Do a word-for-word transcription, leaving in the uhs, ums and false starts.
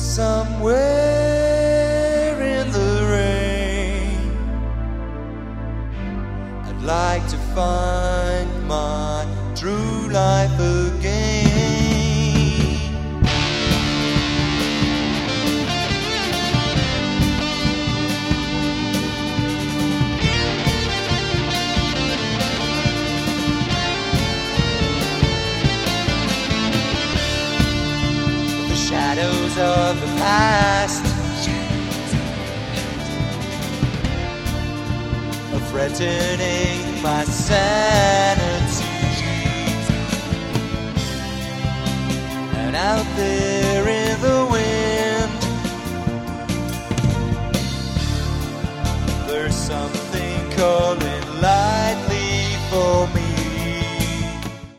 somewhere in the rain. I'd like to find my true life again. The shadows of the past are threatening my sanity, and out there